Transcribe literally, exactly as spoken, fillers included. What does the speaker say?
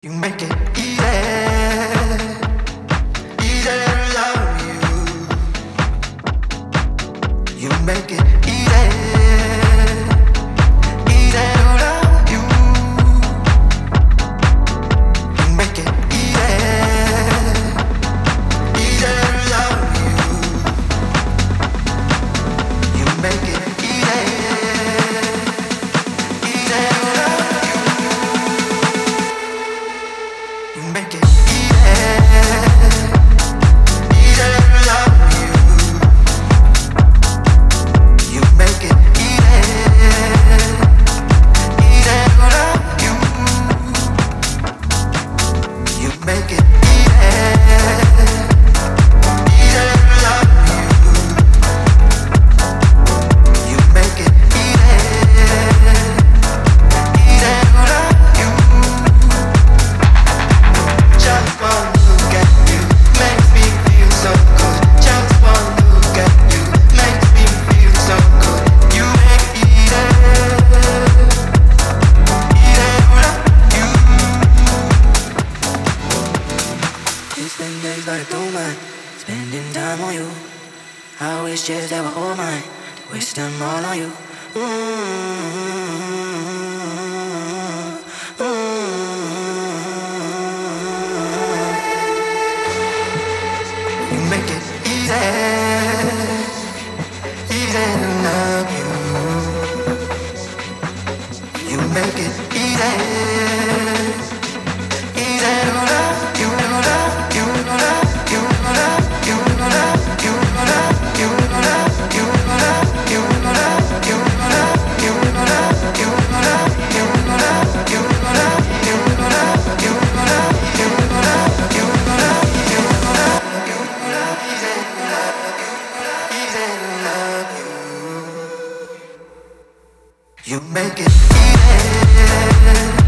You make it easy, easy to love you. You make it easy, easy to love you. You make it easy, easy to love you. You make it easy, easy to love you. You make it easy, easy to love you. You make it easy, easy to love you. You make it easy, easy to love you. You make it easy, easy to love you. Just one look at you makes me feel so good. Just one look at you makes me feel so good. You make it easy, easy to love you. It's been days that I don't mind spending time on you. I wish just that were all mine to waste them all on you. Mm-hmm. You make it easy, easy to love you. You make it easy, easy to love you, love you, love you, love you, love you, love you, love you, love you, love you, love you, love you, love you, love you, love you, love you, love you, love you, love you, easy to love you. You make it easy.